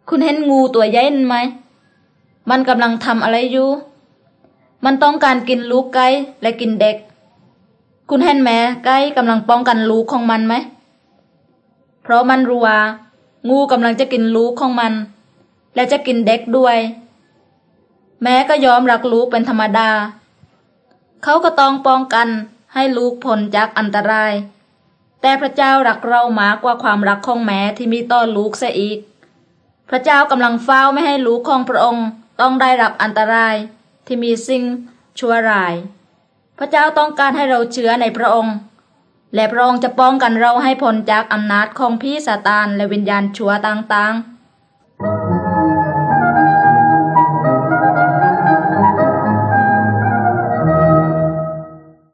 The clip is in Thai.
คุณเห็นงูตัวใหญ่ไหมมันกำลังทำอะไรอยู่มันต้องการกินลูกไก่และกินเด็กคุณเห็นแม่ไก่กำลังป้องกันลูกของมันไหมเพราะมันรู้ว่างูกำลังจะกินลูกของมันและจะกินเด็กด้วยแม่ก็ยอมรักลูกเป็นธรรมดาเขาก็ต้องป้องกันให้ลูกพ้นจากอันตรายแต่พระเจ้ารักเรามากกว่าความรักของแม่ที่มีต่อลูกเสียอีกพระเจ้ากำลังเฝ้าไม่ให้ลูกของพระองค์ต้องได้รับอันตรายที่มีสิ่งชั่วร้ายพระเจ้าต้องการให้เราเชื่อในพระองค์และพระองค์จะป้องกันเราให้พ้นจากอำนาจของผีซาตานและวิญญาณชั่วต่างๆ